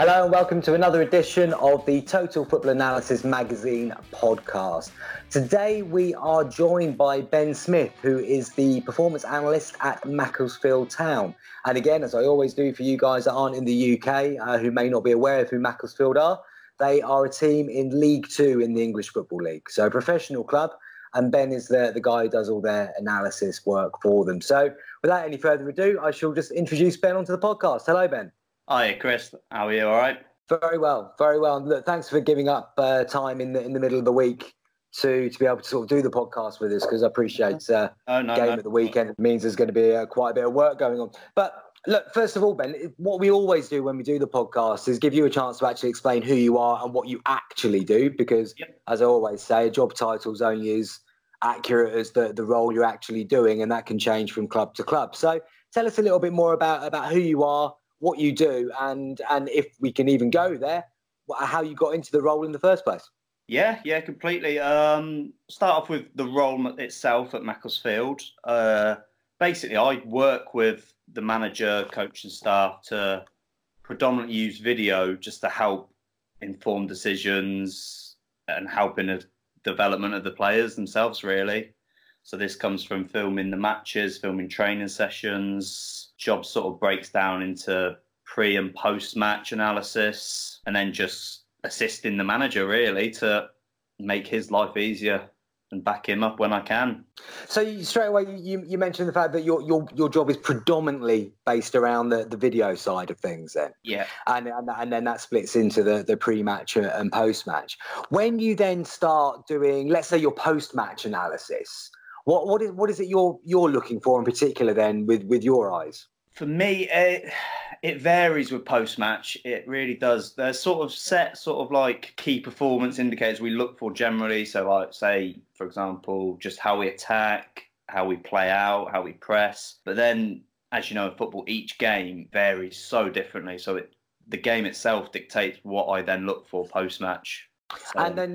Hello and welcome to another edition of the Total Football Analysis Magazine podcast. Today we are joined by Ben Smith, who is the performance analyst at Macclesfield Town. And again, as I always do for you guys that aren't in the UK, who may not be aware of who Macclesfield are, they are a team in League Two in the English Football League. So a professional club, and Ben is the guy who does all their analysis work for them. So without any further ado, I shall just introduce Ben onto the podcast. Hello, Ben. Hi, Chris. How are you? All right? Very well, very well. And look, thanks for giving up time in the middle of the week to be able to sort of do the podcast with us, because I appreciate game at the weekend. It means there's going to be quite a bit of work going on. But look, first of all, Ben, what we always do when we do the podcast is give you a chance to actually explain who you are and what you actually do, because as I always say, a job title is only as accurate as the role you're actually doing, and that can change from club to club. So tell us a little bit more about who you are, what you do, and if we can even go there, how you got into the role in the first place. Yeah, completely. Start off with the role itself at Macclesfield. Basically, I work with the manager, coach and staff to predominantly use video just to help inform decisions and help in the development of the players themselves, really. So this comes from filming the matches, filming training sessions. Job sort of breaks down into pre and post match analysis, and then just assisting the manager really to make his life easier and back him up when I can. So straight away you mentioned the fact that your job is predominantly based around the video side of things then. Yeah. And then that splits into the pre-match and post-match. When you then start doing, let's say, your post-match analysis, what is it you're looking for in particular then with your eyes? For me, it varies with post-match. It really does. There's sort of set like key performance indicators we look for generally. So like, say, for example, just how we attack, how we play out, how we press. But then, as you know, in football, each game varies so differently. So the game itself dictates what I then look for post-match. And then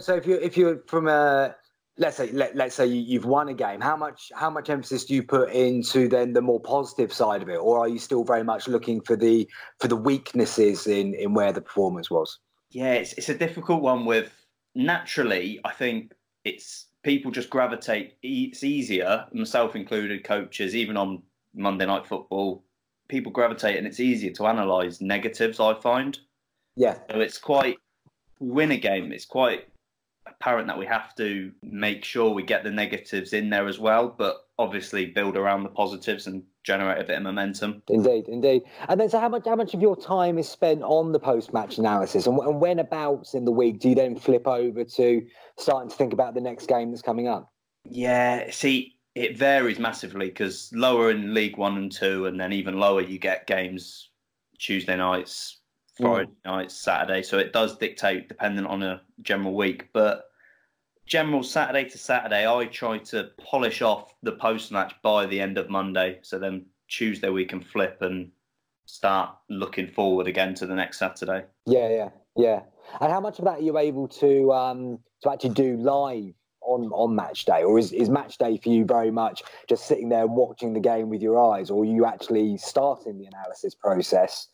if you're from a... Let's say you've won a game. How much emphasis do you put into then the more positive side of it, or are you still very much looking for the weaknesses in where the performance was? Yeah, it's a difficult one. With naturally, I think it's people just gravitate. It's easier, myself included, coaches, even on Monday Night Football, people gravitate, and it's easier to analyse negatives, I find. Yeah. So it's quite win a game. It's quite apparent that we have to make sure we get the negatives in there as well, but obviously build around the positives and generate a bit of momentum. Indeed. And then, so how much of your time is spent on the post-match analysis, and when abouts in the week do you then flip over to starting to think about the next game that's coming up? Yeah, see, it varies massively, because lower in League 1 and 2, and then even lower you get games Tuesday nights, Friday nights, Saturday. So it does dictate dependent on a general week. But general Saturday to Saturday, I try to polish off the post-match by the end of Monday. So then Tuesday we can flip and start looking forward again to the next Saturday. Yeah. And how much of that are you able to actually do live on match day? Or is match day for you very much just sitting there watching the game with your eyes, or are you actually starting the analysis process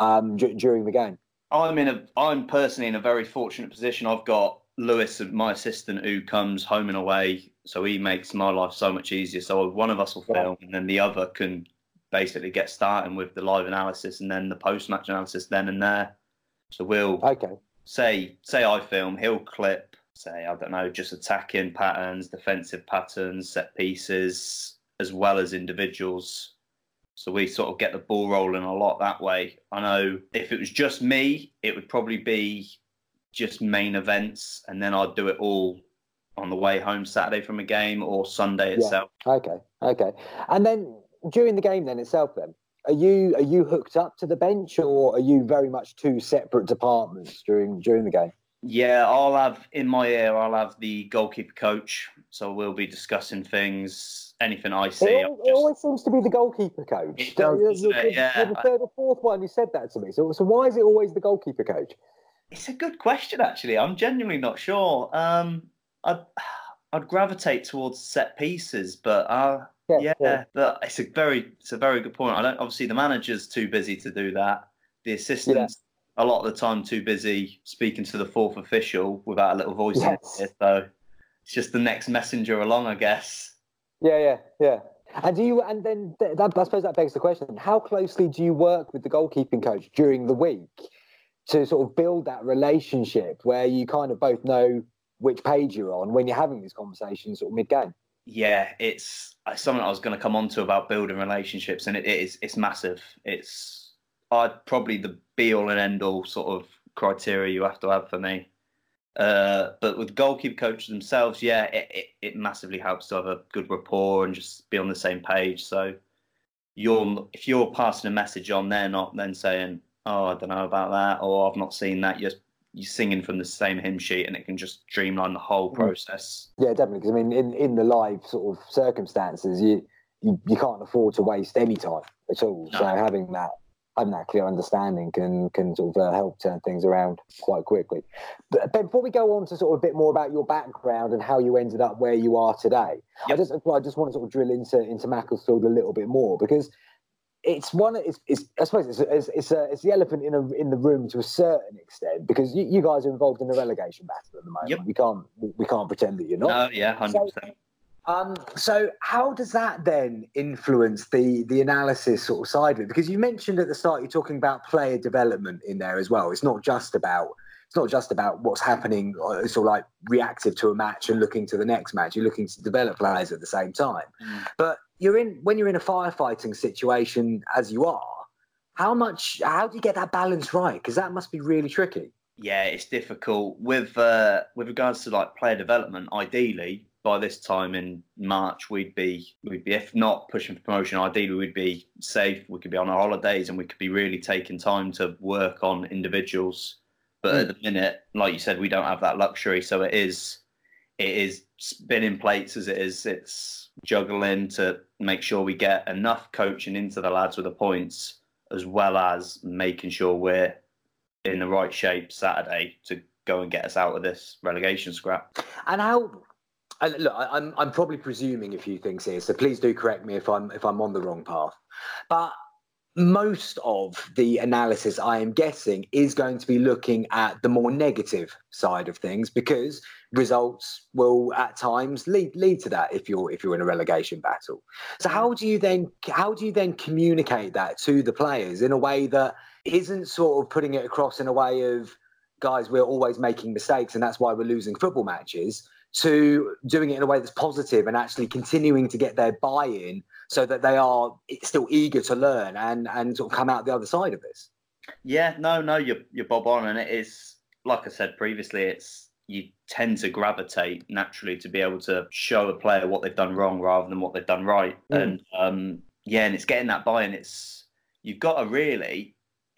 during the game? I'm personally in a very fortunate position. I've got Lewis, my assistant, who comes home and away, so he makes my life so much easier. So one of us will film, and then the other can basically get starting with the live analysis and then the post-match analysis then and there. So we'll say I film, he'll clip, say, I don't know, just attacking patterns, defensive patterns, set pieces, as well as individuals. So we sort of get the ball rolling a lot that way. I know if it was just me, it would probably be just main events, and then I'd do it all on the way home Saturday from a game or Sunday itself. Okay. And then during the game then itself then, are you hooked up to the bench, or are you very much two separate departments during the game? Yeah, I'll have the goalkeeper coach, so we'll be discussing things, anything I see. It always seems to be the goalkeeper coach. You're the third or fourth one who said that to me. So why is it always the goalkeeper coach? It's a good question, actually. I'm genuinely not sure. I'd gravitate towards set pieces, but but it's a very good point. Obviously the manager's too busy to do that. The assistants a lot of the time too busy speaking to the fourth official without a little voice in it. So it's just the next messenger along, I guess. Yeah. And I suppose that begs the question: how closely do you work with the goalkeeping coach during the week to sort of build that relationship where you kind of both know which page you're on when you're having these conversations sort of mid-game? Yeah, it's something I was going to come on to about building relationships, and it's massive. It's probably the be-all and end-all sort of criteria you have to have for me. But with goalkeeper coaches themselves, yeah, it massively helps to have a good rapport and just be on the same page. So if you're passing a message on, they're not then saying, "Oh, I don't know about that," or "I've not seen that." You're singing from the same hymn sheet, and it can just streamline the whole process. Yeah, definitely. Because I mean, in the live sort of circumstances, you can't afford to waste any time at all. No. So having that clear understanding can sort of help turn things around quite quickly. But before we go on to sort of a bit more about your background and how you ended up where you are today, yep. I just want to sort of drill into Macclesfield a little bit more, because I suppose it's the elephant in the room to a certain extent, because you guys are involved in a relegation battle at the moment. Yep. We can't pretend that you're not. No, yeah, 100%. So how does that then influence the analysis sort of side of it? Because you mentioned at the start, you're talking about player development in there as well. It's not just about what's happening sort of like reactive to a match and looking to the next match. You're looking to develop players at the same time. But when you're in a firefighting situation as you are, how do you get that balance right? Because that must be really tricky. Yeah, it's difficult with regards to like player development. Ideally, by this time in March, we'd be if not pushing for promotion, ideally we'd be safe. We could be on our holidays and we could be really taking time to work on individuals. But at the minute, like you said, we don't have that luxury. So it is spinning plates as it is. It's juggling to make sure we get enough coaching into the lads with the points, as well as making sure we're in the right shape Saturday to go and get us out of this relegation scrap. And how? Look, I'm probably presuming a few things here, so please do correct me if I'm on the wrong path. But most of the analysis, I am guessing, is going to be looking at the more negative side of things, because results will at times lead to that if you're in a relegation battle. So how do you then communicate that to the players in a way that isn't sort of putting it across in a way of, guys, we're always making mistakes and that's why we're losing football matches, to doing it in a way that's positive and actually continuing to get their buy-in so that they are still eager to learn and sort of come out the other side of this? Yeah, no, you're bob on. And it is, like I said previously, you tend to gravitate naturally to be able to show a player what they've done wrong rather than what they've done right. And and it's getting that buy-in. You've got to really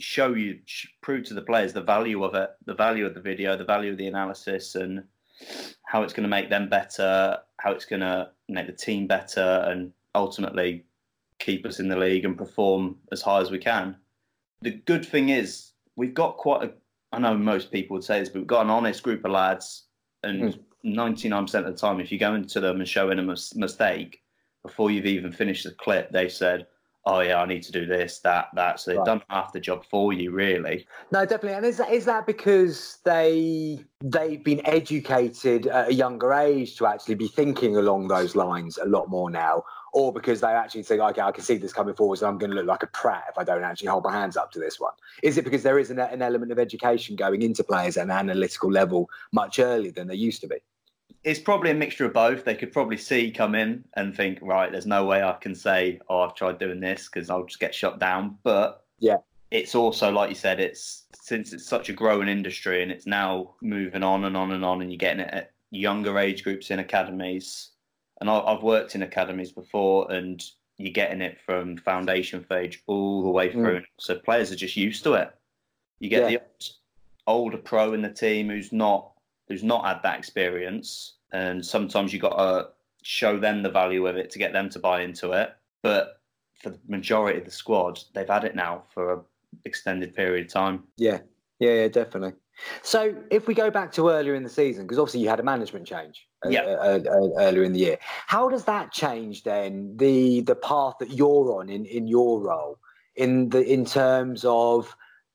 prove to the players the value of it, the value of the video, the value of the analysis, and how it's going to make them better, how it's going to make the team better, and ultimately keep us in the league and perform as high as we can. The good thing is we've got I know most people would say this, but we've got an honest group of lads, and 99% of the time, if you go into them and show them a mistake, before you've even finished the clip, they've said, "Oh yeah, I need to do this, that." So they've done half the job for you, really. No, definitely. And is that because they've been educated at a younger age to actually be thinking along those lines a lot more now, or because they actually think, okay, I can see this coming forward, so I'm going to look like a prat if I don't actually hold my hands up to this one? Is it because there is an element of education going into players at an analytical level much earlier than there used to be? It's probably a mixture of both. They could probably come in and think, right, there's no way I can say, "Oh, I've tried doing this," because I'll just get shut down. But yeah, it's also, like you said, since it's such a growing industry and it's now moving on and on and on, and you're getting it at younger age groups in academies. And I've worked in academies before, and you're getting it from foundation stage all the way through. So players are just used to it. You get the older pro in the team who's not had that experience, and sometimes you got to show them the value of it to get them to buy into it. But for the majority of the squad, they've had it now for an extended period of time. Yeah, definitely. So if we go back to earlier in the season, because obviously you had a management change earlier in the year, how does that change then the path that you're on in your role in terms of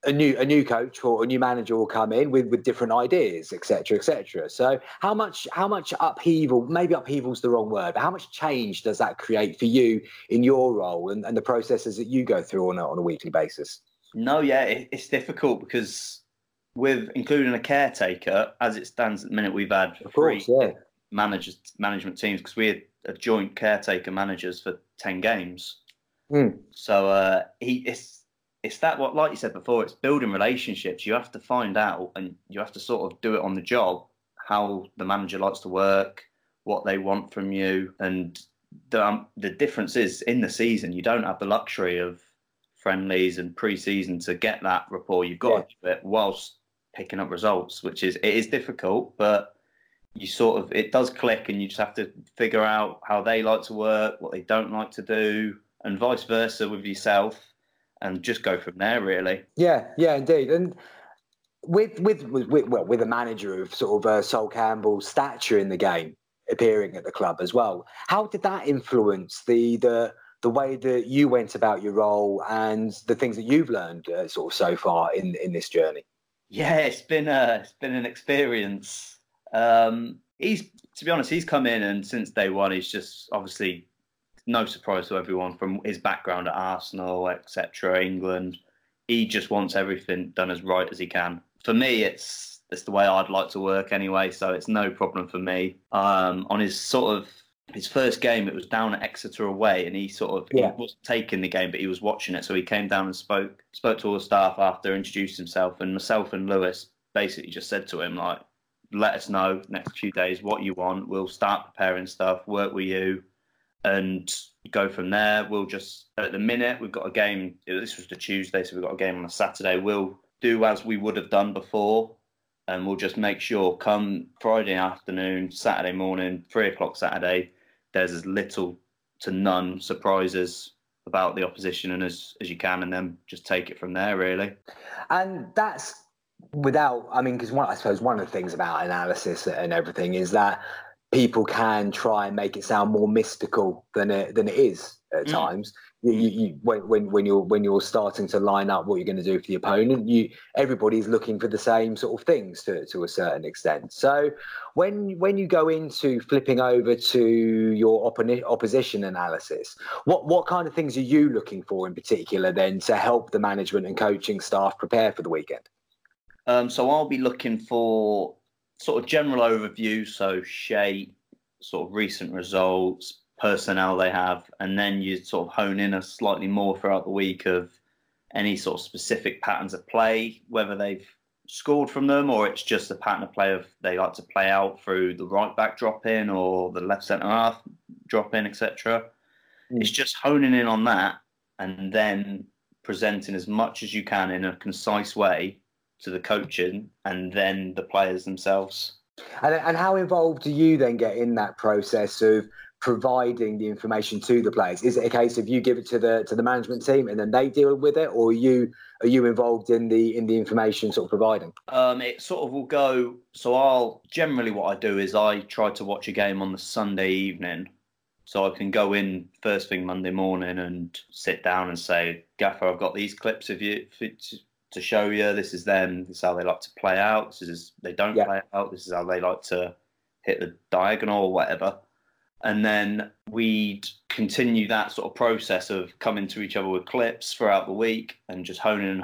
a new coach or a new manager will come in with different ideas, etc., etc. So how much upheaval, maybe upheaval's the wrong word, but how much change does that create for you in your role and the processes that you go through on a weekly basis? No, yeah, it's difficult because with including a caretaker, as it stands at the minute, we've had management teams because we had a joint caretaker managers for 10 games. So it's that what, like you said before, it's building relationships. You have to find out and you have to sort of do it on the job, how the manager likes to work, what they want from you. And the difference is in the season, you don't have the luxury of friendlies and pre-season to get that rapport. You've got to do it whilst picking up results, which it is difficult, but it does click and you just have to figure out how they like to work, what they don't like to do, and vice versa with yourself. And just go from there, really. Yeah, indeed. And with a manager of sort of Sol Campbell's stature in the game appearing at the club as well, how did that influence the way that you went about your role and the things that you've learned sort of so far in this journey? Yeah, it's been an experience. To be honest, he's come in and since day one, he's just obviously. No surprise to everyone from his background at Arsenal, etc., England. He just wants everything done as right as he can. For me, it's the way I'd like to work anyway, so it's no problem for me. On his first game, it was down at Exeter away, and he wasn't taking the game, but he was watching it. So he came down and spoke to all the staff after, introduced himself, and myself and Lewis basically just said to him, like, let us know next few days what you want. We'll start preparing stuff, work with you, and go from there. We'll just, at the minute, we've got a game. This was the Tuesday, so we've got a game on a Saturday. We'll do as we would have done before, and we'll just make sure come Friday afternoon, Saturday morning, 3:00 Saturday, there's as little to none surprises about the opposition and as you can, and then just take it from there, really. And that's because I suppose one of the things about analysis and everything is that people can try and make it sound more mystical than it is at times. When you're starting to line up what you're going to do for the opponent, everybody's looking for the same sort of things to a certain extent. So when you go into flipping over to your opposition analysis, what kind of things are you looking for in particular then to help the management and coaching staff prepare for the weekend? So I'll be looking for sort of general overview, so shape, sort of recent results, personnel they have, and then you sort of hone in a slightly more throughout the week of any sort of specific patterns of play, whether they've scored from them or it's just a pattern of play of they like to play out through the right back drop in or the left centre half drop in, etc. It's just honing in on that and then presenting as much as you can in a concise way to the coaching and then the players themselves. And how involved do you then get in that process of providing the information to the players? Is it a case of you give it to the management team and then they deal with it, or are you involved in the information sort of providing? It sort of will go. So what I do is I try to watch a game on the Sunday evening, so I can go in first thing Monday morning and sit down and say, Gaffer, I've got these clips of you to show you. This is them. This is how they like to play out. This is they don't play out. This is how they like to hit the diagonal or whatever. And then we'd continue that sort of process of coming to each other with clips throughout the week and just honing.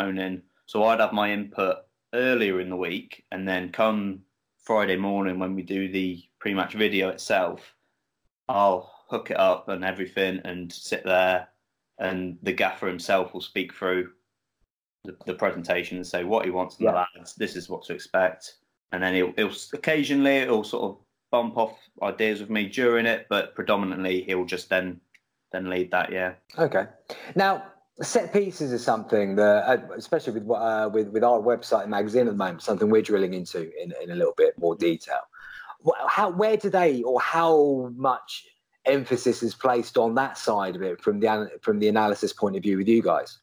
So I'd have my input earlier in the week, and then come Friday morning when we do the pre-match video itself, I'll hook it up and everything and sit there, and the gaffer himself will speak through the presentation and say what he wants from the lads. This is what to expect, and then he'll occasionally sort of bump off ideas with me during it, but predominantly he'll just then lead that. Yeah. Okay. Now, set pieces is something that, especially with our website and magazine at the moment, something we're drilling into in a little bit more detail. Where do they, or how much emphasis is placed on that side of it from the analysis point of view with you guys?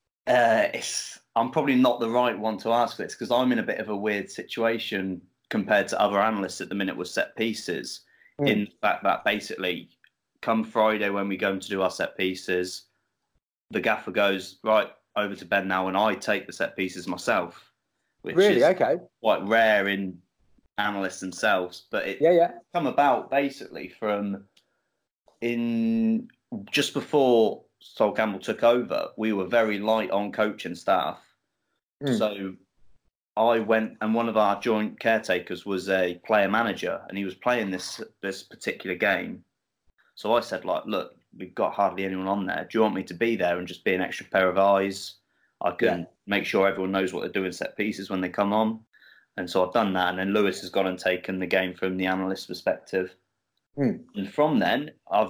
I'm probably not the right one to ask this because I'm in a bit of a weird situation compared to other analysts at the minute with set pieces, in the fact that basically come Friday when we go to do our set pieces, the gaffer goes, right, over to Ben now, and I take the set pieces myself, which really? is Okay. quite rare in analysts themselves. But it come about basically from in just before Sol Campbell took over, we were very light on coaching staff. So I went, and one of our joint caretakers was a player manager, and he was playing this particular game. So I said, like, look, we've got hardly anyone on there. Do you want me to be there and just be an extra pair of eyes? I can make sure everyone knows what they're doing set pieces when they come on. And so I've done that. And then Lewis has gone and taken the game from the analyst perspective. And from then,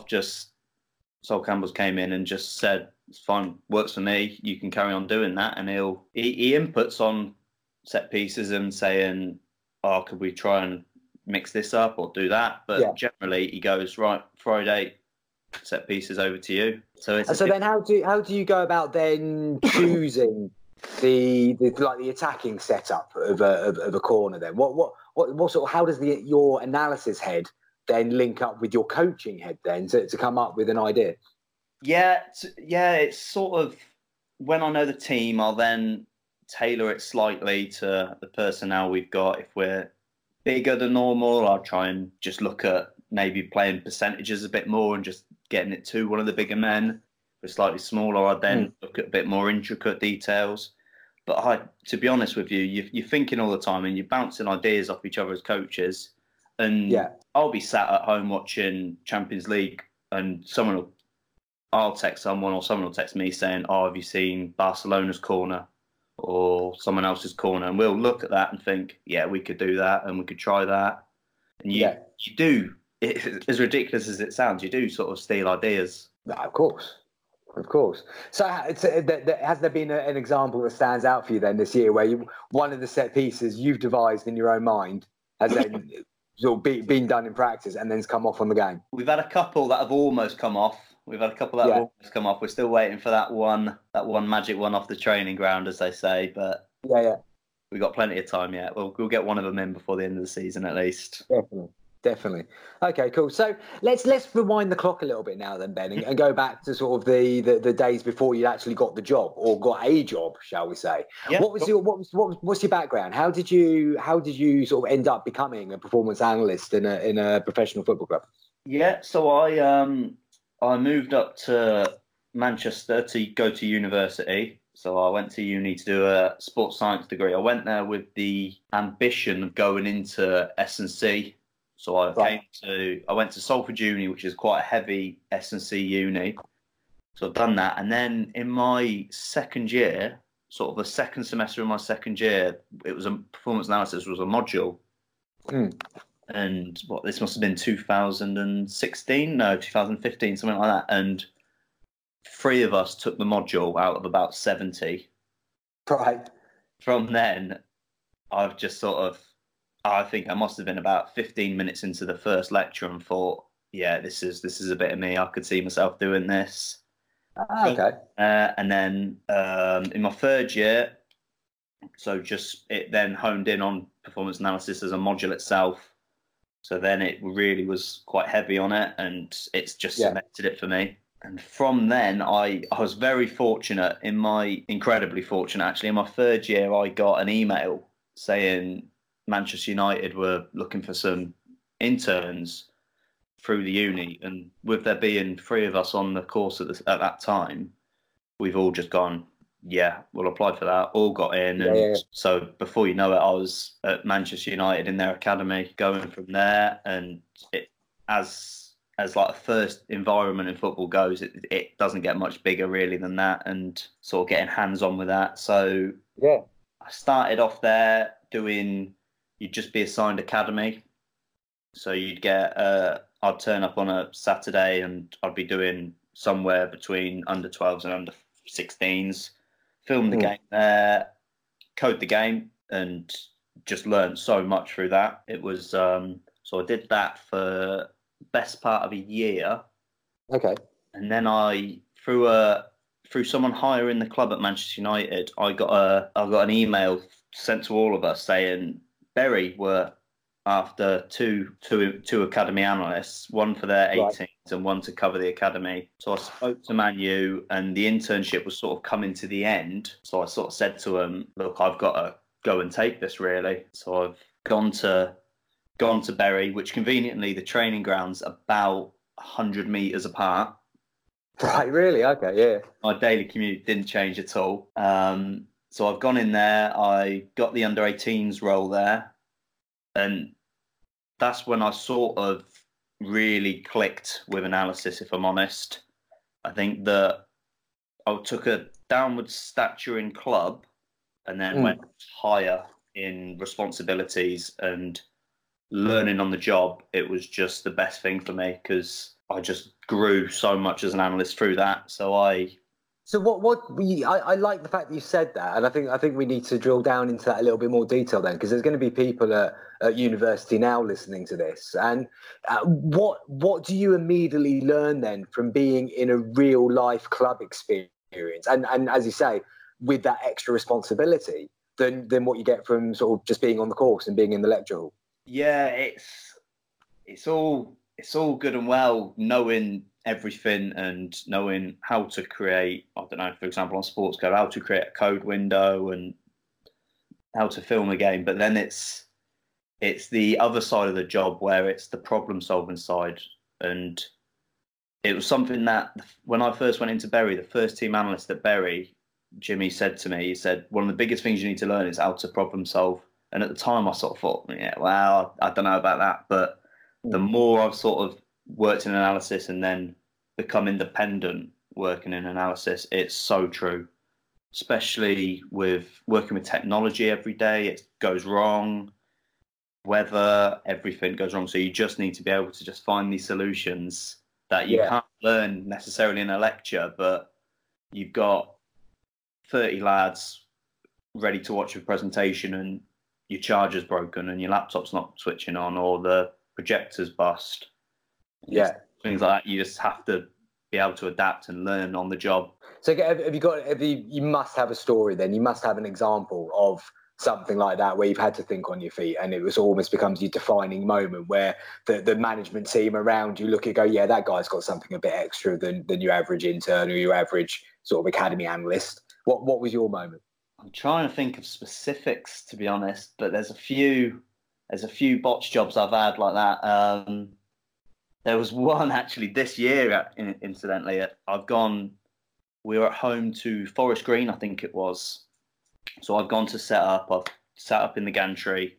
Sol Campbell's came in and just said, it's fine, works for me. You can carry on doing that. And he inputs on set pieces and saying, oh, could we try and mix this up or do that? But generally he goes, right, Friday, set pieces over to you. So then how do you go about then choosing the attacking setup of a corner then? What sort of, how does your analysis head then link up with your coaching head then to come up with an idea? Yeah, it's sort of, when I know the team, I'll then tailor it slightly to the personnel we've got. If we're bigger than normal, I'll try and just look at maybe playing percentages a bit more and just getting it to one of the bigger men. If we're slightly smaller, I'd then look at a bit more intricate details. But to be honest with you, you're thinking all the time and you're bouncing ideas off each other as coaches. And I'll be sat at home watching Champions League, and I'll text someone, or someone will text me saying, oh, have you seen Barcelona's corner or someone else's corner? And we'll look at that and think, yeah, we could do that and we could try that. And you do, as ridiculous as it sounds, you do sort of steal ideas. Of course. So has there been an example that stands out for you then this year where one of the set pieces you've devised in your own mind has then sort of been done in practice and then's come off on the game? We've had a couple that have almost come off. We're still waiting for that one magic one off the training ground, as they say. But we've got plenty of time yet. We'll get one of them in before the end of the season at least. Definitely. Okay, cool. So let's rewind the clock a little bit now then, Ben, and go back to sort of the days before you actually got the job, or got a job, shall we say? Yeah. What's your background? How did you sort of end up becoming a performance analyst in a professional football club? Yeah, so I moved up to Manchester to go to university. So I went to uni to do a sports science degree. I went there with the ambition of going into S&C. So I went to Salford Uni, which is quite a heavy S&C uni. So I've done that. And then in my second year, sort of the second semester of my second year, it was a performance analysis was a module. And this must have been 2015, something like that. And 3 of us took the module out of about 70. Right. From then, I've just sort of, I think I must have been about 15 minutes into the first lecture and thought, yeah, this is a bit of me. I could see myself doing this. Okay. And then in my third year, so it then honed in on performance analysis as a module itself. So then it really was quite heavy on it, and it's just cemented it for me. And from then, I was very fortunate, incredibly fortunate actually. In my third year, I got an email saying Manchester United were looking for some interns through the uni. And with there being 3 of us on the course at that time, we've all just gone, yeah, we'll apply for that. All got in. So before you know it, I was at Manchester United in their academy, going from there. And it, as like a first environment in football goes, it doesn't get much bigger really than that, and sort of getting hands-on with that. So I started off there you'd just be assigned academy. So you'd I'd turn up on a Saturday and I'd be doing somewhere between under 12s and under 16s, film the game there, code the game, and just learned so much through that. It was, so I did that for best part of a year. Okay. And then through someone higher in the club at Manchester United, I got an email sent to all of us saying Bury were after two academy analysts, one for their 18s and one to cover the academy. So I spoke to Man U, and the internship was sort of coming to the end. So I sort of said to them, look, I've got to go and take this, really. So I've gone to Bury, which conveniently the training ground's about 100 metres apart. Right, really? Okay, yeah. My daily commute didn't change at all. So I've gone in there, I got the under-18s role there, and that's when I sort of really clicked with analysis, if I'm honest. I think that I took a downward stature in club and then went higher in responsibilities and learning on the job. It was just the best thing for me because I just grew so much as an analyst through that. So I like the fact that you said that, and I think we need to drill down into that a little bit more detail then, because there's going to be people at university now listening to this. And what do you immediately learn then from being in a real life club experience, and as you say, with that extra responsibility than what you get from sort of just being on the course and being in the lecture hall? Yeah, it's all good and well knowing everything and knowing how to create, I don't know, for example, on Sports Code, how to create a code window and how to film a game. But then it's the other side of the job where it's the problem solving side. And it was something that when I first went into Bury, the first team analyst at Bury, Jimmy said to me, he said, one of the biggest things you need to learn is how to problem solve. And at the time I sort of thought, yeah, well, I don't know about that. But the more I've sort of worked in analysis and then become independent working in analysis, it's so true, especially with working with technology every day. It goes wrong, weather, everything goes wrong. So you just need to be able to just find these solutions that you can't learn necessarily in a lecture, but you've got 30 lads ready to watch a presentation and your charger's broken and your laptop's not switching on or the projector's bust. Yeah. Things like that. You just have to be able to adapt and learn on the job. So you must have a story then. You must have an example of something like that where you've had to think on your feet and it was almost becomes your defining moment where the management team around you look and go, yeah, that guy's got something a bit extra than your average intern or your average sort of academy analyst. What was your moment? I'm trying to think of specifics, to be honest, but there's a few botch jobs I've had like that. There was one actually this year, incidentally. We were at home to Forest Green, I think it was. So I've gone to set up. I've sat up in the gantry.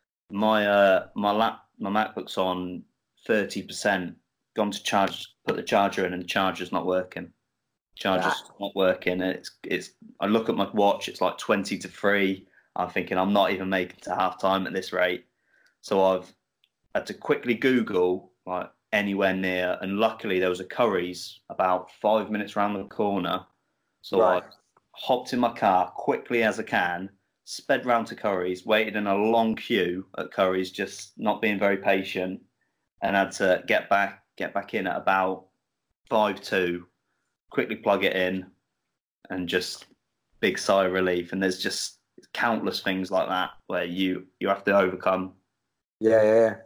My MacBook's on 30%. Gone to put the charger in, and the charger's not working. Charger's not working. It's. I look at my watch. It's like 20 to 3. I'm thinking I'm not even making to half time at this rate. So I've had to quickly Google like anywhere near, and luckily there was a Curry's about 5 minutes round the corner. So I hopped in my car quickly as I can, sped round to Curry's, waited in a long queue at Curry's, just not being very patient, and had to get back in at about 5:02, quickly plug it in, and just big sigh of relief. And there's just countless things like that where you have to overcome. Yeah.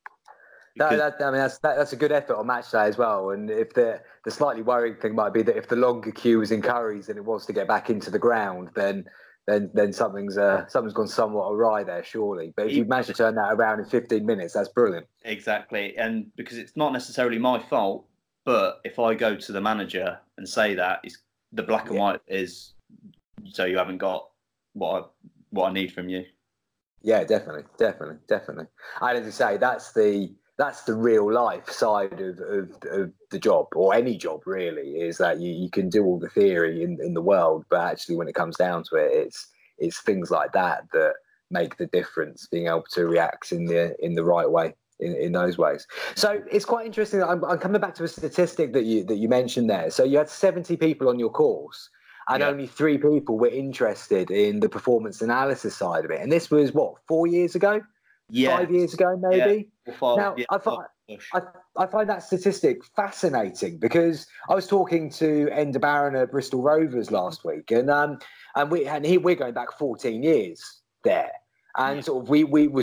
That's a good effort on match day as well. And if the slightly worrying thing might be that if the longer queue was in Curry's than it was to get back into the ground, then something's gone somewhat awry there, surely. But if you manage to turn that around in 15 minutes, that's brilliant. Exactly, and because it's not necessarily my fault, but if I go to the manager and say that, the black and white is, so you haven't got what I need from you. Yeah, definitely. And as you say, that's the real life side of the job, or any job really, is that you can do all the theory in the world, but actually when it comes down to it, it's things like that make the difference, being able to react in the right way in those ways. So it's quite interesting. I'm coming back to a statistic that you mentioned there. So you had 70 people on your course, and only 3 people were interested in the performance analysis side of it. And this was 4 years ago? Yeah. 5 years ago, maybe? Yeah. Now, I find that statistic fascinating because I was talking to Enda Barron at Bristol Rovers last week, and we're going back 14 years there. And sort of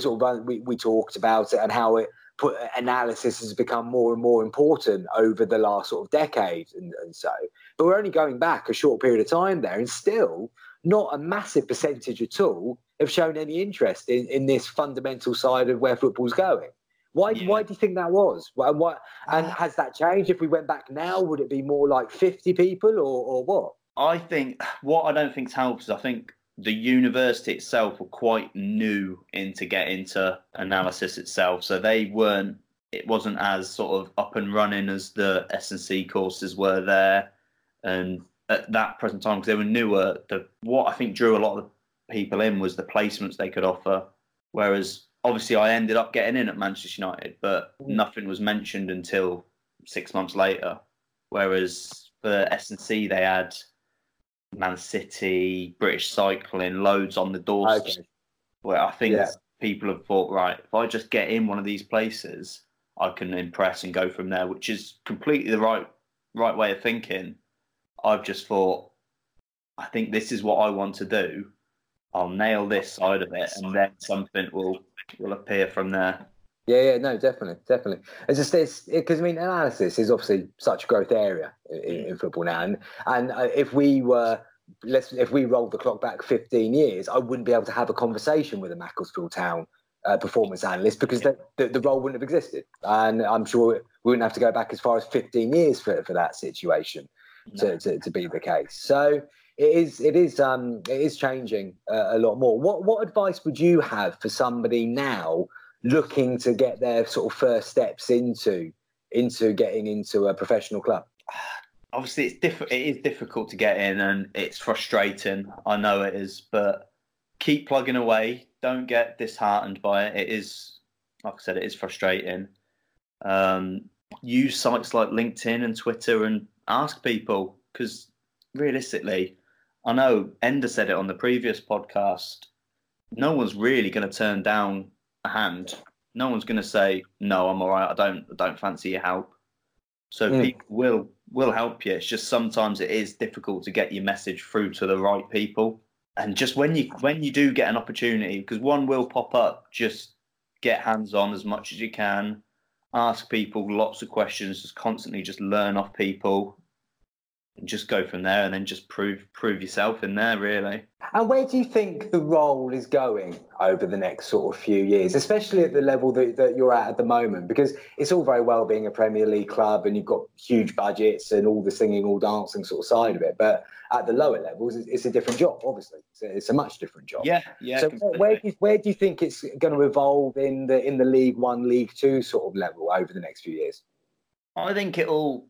we talked about it and how analysis has become more and more important over the last sort of decade and so. But we're only going back a short period of time there, and still not a massive percentage at all have shown any interest in this fundamental side of where football's going. Why do you think that was? And has that changed? If we went back now, would it be more like 50 people or what? I think what I don't think's helped is I think the university itself were quite new into getting into analysis itself. So it wasn't as sort of up and running as the S&C courses were there. And at that present time, because they were newer, what I think drew a lot of the people in was the placements they could offer. Whereas obviously I ended up getting in at Manchester United, but nothing was mentioned until 6 months later. Whereas for S&C, they had Man City, British Cycling, loads on the doorstep. Okay. Where I think people have thought, right, if I just get in one of these places, I can impress and go from there, which is completely the right way of thinking. I've just thought, I think this is what I want to do. I'll nail this side of it, and then something will appear from there. Yeah, no, definitely. It's just because analysis is obviously such a growth area in football now, and if we rolled the clock back 15 years, I wouldn't be able to have a conversation with a Macclesfield Town performance analyst because the role wouldn't have existed, and I'm sure we wouldn't have to go back as far as 15 years for that situation to be the case. So it is changing a lot more. What advice would you have for somebody now looking to get their sort of first steps into getting into a professional club? Obviously, it is difficult to get in, and it's frustrating. I know it is, but keep plugging away. Don't get disheartened by it. It is, like I said, it is frustrating. Use sites like LinkedIn and Twitter and ask people, because realistically, I know Ender said it on the previous podcast, no one's really going to turn down a hand. No one's going to say, no, I'm all right, I don't fancy your help. So people will help you. It's just sometimes it is difficult to get your message through to the right people. And just when you do get an opportunity, because one will pop up, just get hands-on as much as you can. Ask people lots of questions, just constantly just learn off people. And just go from there, and then just prove yourself in there, really. And where do you think the role is going over the next sort of few years, especially at the level that you're at the moment? Because it's all very well being a Premier League club and you've got huge budgets and all the singing, all dancing sort of side of it. But at the lower levels, it's a different job, obviously. It's a much different job. Yeah. So where do you think it's going to evolve in the League One, League Two sort of level over the next few years? I think it'll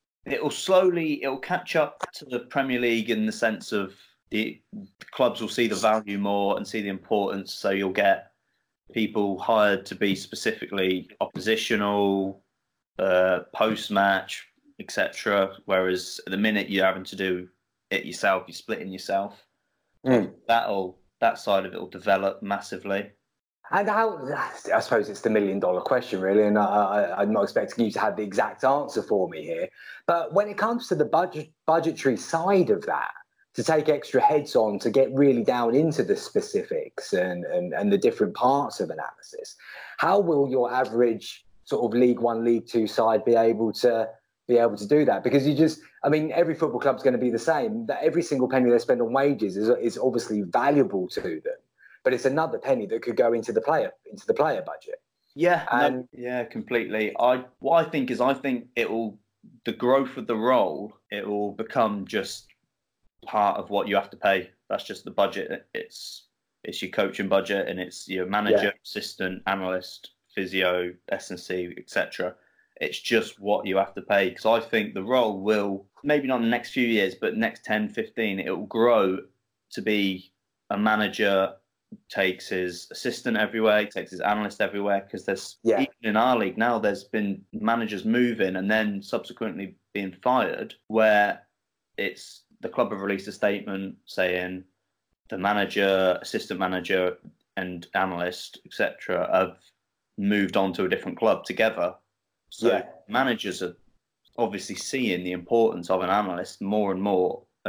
catch up to the Premier League in the sense of the clubs will see the value more and see the importance. So you'll get people hired to be specifically oppositional, post-match, etc. Whereas at the minute you're having to do it yourself, you're splitting yourself. That side of it will develop massively. And I suppose it's the $1 million question, really, and I'm not expecting you to have the exact answer for me here. But when it comes to the budgetary side of that, to take extra heads on, to get really down into the specifics and the different parts of analysis, how will your average sort of League One, League Two side be able to do that? Because every football club's going to be the same. That every single penny they spend on wages is obviously valuable to them. But it's another penny that could go into the player budget. Yeah, completely. What I think the growth of the role, it will become just part of what you have to pay. That's just the budget. It's your coaching budget, and it's your manager, assistant, analyst, physio, S&C, etc. It's just what you have to pay. Because I think the role will, maybe not in the next few years, but next 10, 15, it will grow to be a manager takes his assistant everywhere, he takes his analyst everywhere, because even in our league now, there's been managers moving and then subsequently being fired, where it's the club have released a statement saying the manager, assistant manager and analyst, etc. have moved on to a different club together. So managers are obviously seeing the importance of an analyst more and more, and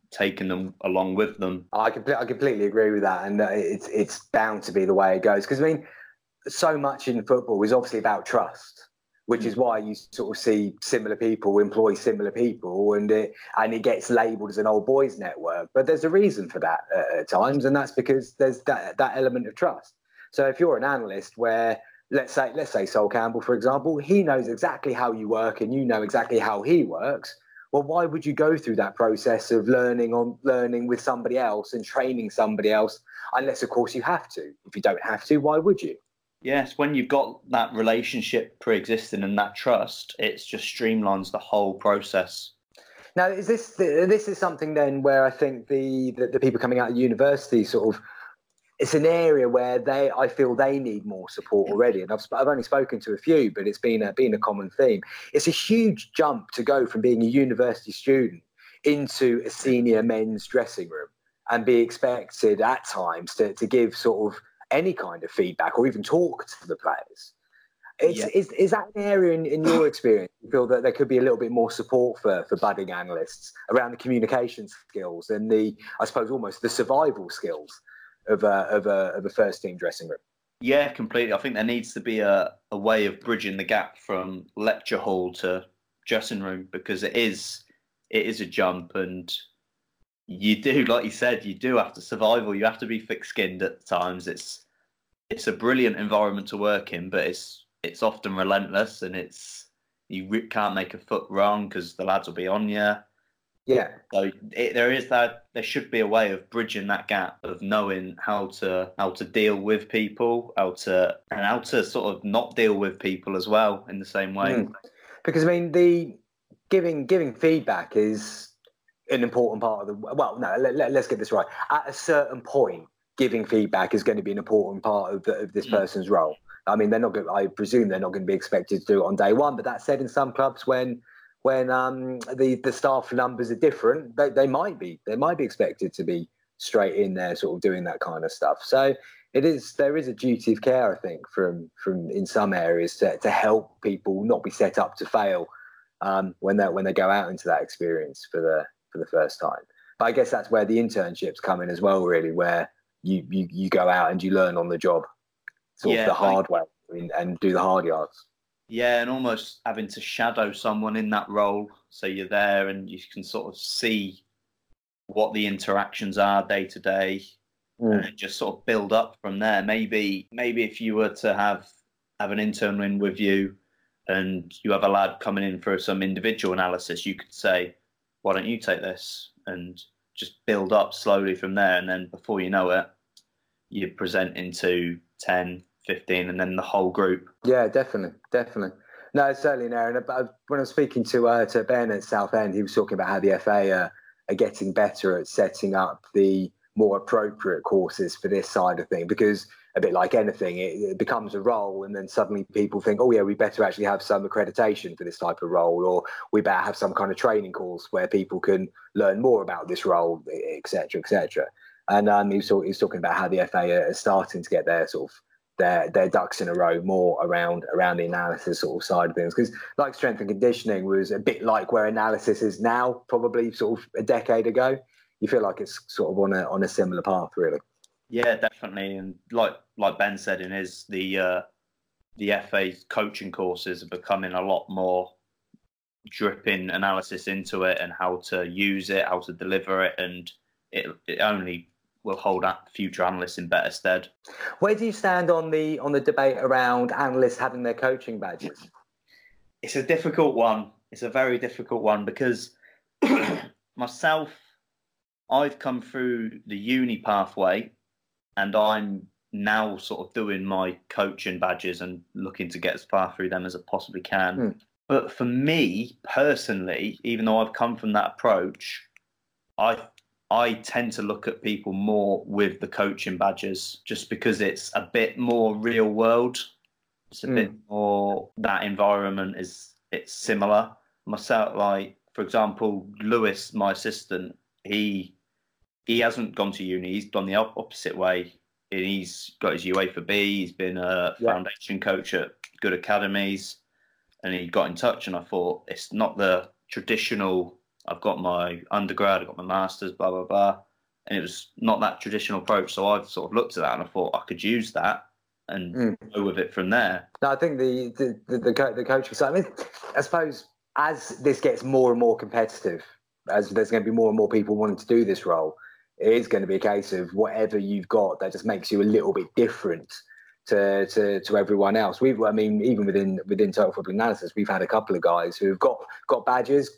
taking them along with them. I completely agree with that, and it's bound to be the way it goes. Because I mean, so much in football is obviously about trust, which is why you sort of see similar people employ similar people, and it gets labelled as an old boys network. But there's a reason for that at times, and that's because there's that element of trust. So if you're an analyst where let's say Sol Campbell, for example, he knows exactly how you work and you know exactly how he works. Well, why would you go through that process of learning with somebody else and training somebody else, unless, of course, you have to? If you don't have to, why would you? Yes, when you've got that relationship pre-existing and that trust, it just streamlines the whole process. Now, is this is something then where I think the people coming out of university sort of, it's an area where I feel they need more support already, and I've only spoken to a few, but it's been a common theme. It's a huge jump to go from being a university student into a senior men's dressing room and be expected at times to give sort of any kind of feedback or even talk to the players. Is that an area in your experience you feel that there could be a little bit more support for budding analysts around the communication skills and I suppose almost the survival skills of a first team dressing room? Yeah, completely. I think there needs to be a way of bridging the gap from lecture hall to dressing room, because it is a jump, and you do, like you said, you do have to survive, or you have to be thick-skinned at times. It's a brilliant environment to work in, but it's often relentless, and you can't make a foot wrong because the lads will be on you. Yeah. So there should be a way of bridging that gap of knowing how to deal with people, how to sort of not deal with people as well in the same way. Because I mean, the giving feedback is an important part of let's get this right. At a certain point, giving feedback is going to be an important part of this person's role. I mean, I presume they're not going to be expected to do it on day one. But that said, in some clubs, when the staff numbers are different, they might be expected to be straight in there, sort of doing that kind of stuff. So there is a duty of care, I think, from in some areas to help people not be set up to fail when they go out into that experience for the first time. But I guess that's where the internships come in as well, really, where you go out and you learn on the job, sort of the hard way, and do the hard yards. Yeah, and almost having to shadow someone in that role. So you're there and you can sort of see what the interactions are day to day and just sort of build up from there. Maybe if you were to have an intern in with you and you have a lad coming in for some individual analysis, you could say, why don't you take this? And just build up slowly from there. And then before you know it, you're presenting to 10, 15, and then the whole group. Yeah, definitely. No, it's certainly an area. When I was speaking to Ben at Southend, he was talking about how the FA are getting better at setting up the more appropriate courses for this side of thing, because a bit like anything, it becomes a role, and then suddenly people think, oh yeah, we better actually have some accreditation for this type of role, or we better have some kind of training course where people can learn more about this role, etc., etc. And he was talking about how the FA are starting to get their sort of their ducks in a row more around the analysis sort of side of things, because like strength and conditioning was a bit like where analysis is now, probably sort of a decade ago. You feel like it's sort of on a similar path, really. Yeah, definitely. And like Ben said in his, the FA coaching courses are becoming a lot more dripping analysis into it and how to use it, how to deliver it, and it only will hold future analysts in better stead. Where do you stand on the debate around analysts having their coaching badges? It's a difficult one. It's a very difficult one, because myself, I've come through the uni pathway and I'm now sort of doing my coaching badges and looking to get as far through them as I possibly can. But for me personally, even though I've come from that approach, I tend to look at people more with the coaching badges, just because it's a bit more real world. It's a bit more, that environment it's similar. Myself, like, for example, Lewis, my assistant, he hasn't gone to uni. He's gone the opposite way. And he's got his UEFA B. He's been a foundation coach at good academies, and he got in touch. And I thought, it's not the traditional I've got my undergrad, I've got my master's, blah, blah, blah. And it was not that traditional approach. So I've sort of looked at that and I thought I could use that and go with it from there. No, I think the coaching side, I mean, I suppose as this gets more and more competitive, as there's going to be more and more people wanting to do this role, it is going to be a case of whatever you've got that just makes you a little bit different to everyone else. Even within Total Football Analysis, we've had a couple of guys who've got badges,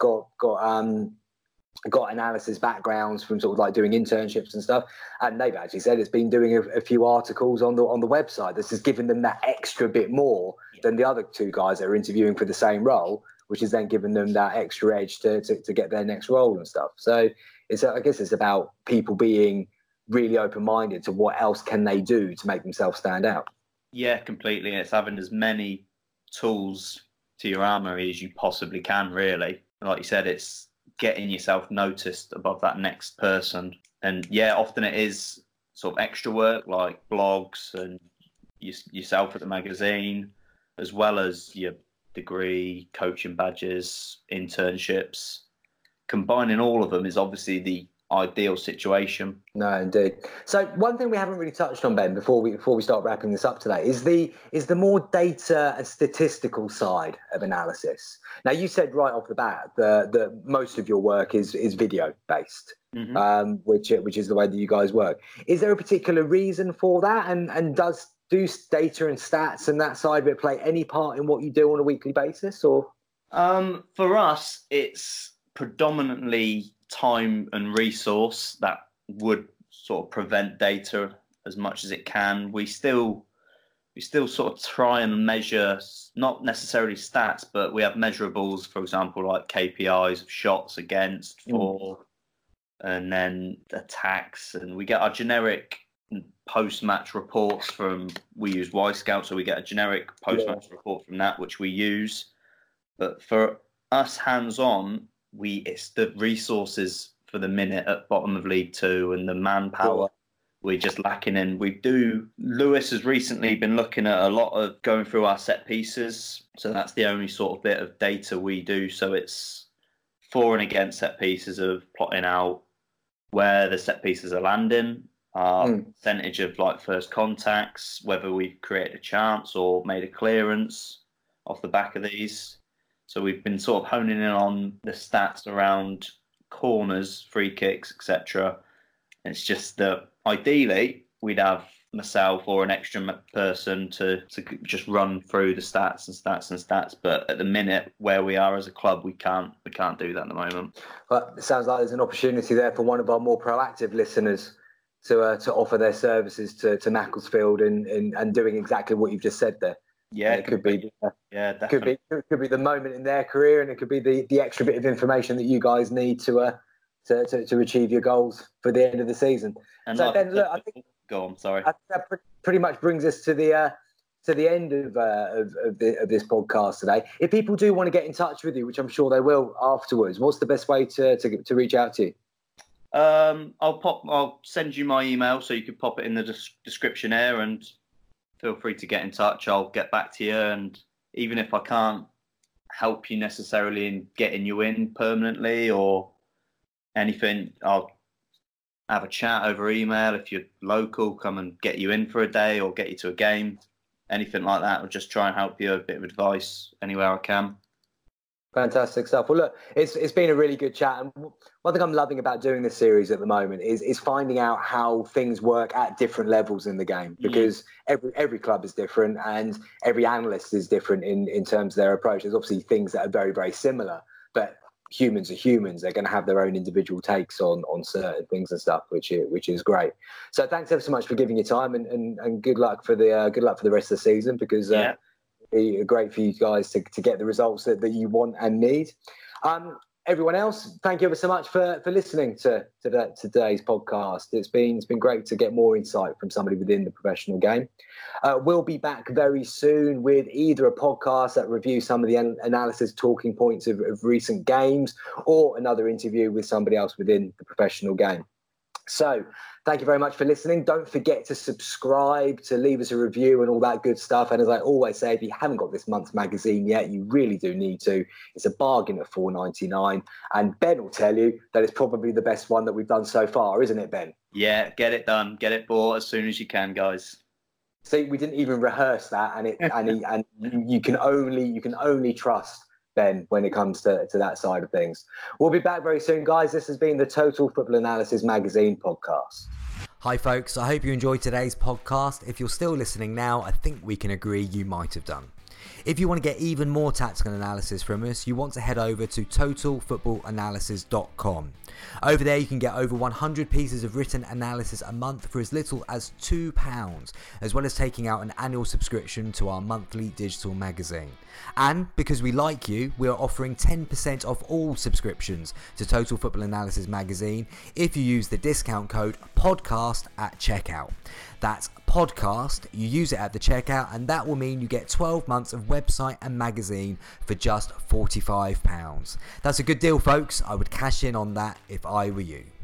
got analysis backgrounds from sort of like doing internships and stuff, and they've actually said it's been doing a few articles on the website. This has given them that extra bit more than the other two guys that are interviewing for the same role, which is then giving them that extra edge to get their next role and stuff. So I guess it's about people being really open-minded to what else can they do to make themselves stand out. Yeah, completely. It's having as many tools to your armoury as you possibly can, really. Like you said, it's getting yourself noticed above that next person. And yeah, often it is sort of extra work like blogs and yourself at the magazine, as well as your degree, coaching badges, internships. Combining all of them is obviously the ideal situation. No, indeed. So one thing we haven't really touched on, Ben, before we start wrapping this up today is the more data and statistical side of analysis. Now, you said right off the bat that most of your work is video based, which is the way that you guys work. Is there a particular reason for that? And do data and stats and that side of it play any part in what you do on a weekly basis? Or for us, it's predominantly time and resource that would sort of prevent data as much as it can. We still sort of try and measure, not necessarily stats, but we have measurables, for example, like KPIs of shots against, for, and then attacks, and we get our generic post-match reports we use Wyscout, so we get a generic post-match report from that, which we use. But for us hands-on, it's the resources for the minute at bottom of League Two and the manpower we're just lacking in. Lewis has recently been looking at a lot of going through our set pieces. So that's the only sort of bit of data we do. So it's for and against set pieces of plotting out where the set pieces are landing, percentage of like first contacts, whether we've created a chance or made a clearance off the back of these. So we've been sort of honing in on the stats around corners, free kicks, etc. It's just that ideally we'd have myself or an extra person to just run through the stats. But at the minute where we are as a club, we can't do that at the moment. Well, it sounds like there's an opportunity there for one of our more proactive listeners to offer their services to Macclesfield and doing exactly what you've just said there. Yeah, it could be. Yeah, definitely. Could be the moment in their career, and it could be the extra bit of information that you guys need to achieve your goals for the end of the season. And so like, Ben, look, I think. Go on. Sorry. I think that pretty much brings us to the end of this podcast today. If people do want to get in touch with you, which I'm sure they will afterwards, what's the best way to reach out to you? I'll send you my email so you can pop it in the description here, and feel free to get in touch. I'll get back to you, and even if I can't help you necessarily in getting you in permanently or anything, I'll have a chat over email. If you're local, come and get you in for a day or get you to a game, anything like that. I'll just try and help you, a bit of advice anywhere I can. Fantastic stuff. Well, look, it's been a really good chat. And one thing I'm loving about doing this series at the moment is finding out how things work at different levels in the game, because every club is different and every analyst is different in terms of their approach. There's obviously things that are very, very similar, but humans are humans. They're going to have their own individual takes on certain things and stuff, which is great. So thanks ever so much for giving your time, and good luck for the rest of the season, because be great for you guys to get the results that you want and need. Everyone else, thank you ever so much for listening to today's podcast. It's been great to get more insight from somebody within the professional game. We'll be back very soon with either a podcast that reviews some of the analysis talking points of recent games, or another interview with somebody else within the professional game. So thank you very much for listening. Don't forget to subscribe, to leave us a review and all that good stuff. And as I always say, if you haven't got this month's magazine yet, you really do need to. It's a bargain at $4.99. And Ben will tell you that it's probably the best one that we've done so far, isn't it, Ben? Yeah, get it done. Get it bought as soon as you can, guys. See, we didn't even rehearse that, and you can only trust Ben when it comes to that side of things. We'll be back very soon, guys. This has been the Total Football Analysis Magazine podcast. Hi folks, I hope you enjoyed today's podcast. If you're still listening now, I think we can agree you might have done. If you want to get even more tactical analysis from us, you want to head over to totalfootballanalysis.com. Over there you can get over 100 pieces of written analysis a month for as little as £2, as well as taking out an annual subscription to our monthly digital magazine. And because we like you, we are offering 10% off all subscriptions to Total Football Analysis magazine if you use the discount code PODCAST at checkout. That's podcast, you use it at the checkout, and that will mean you get 12 months of website and magazine for just £45. That's a good deal, folks. I would cash in on that if I were you.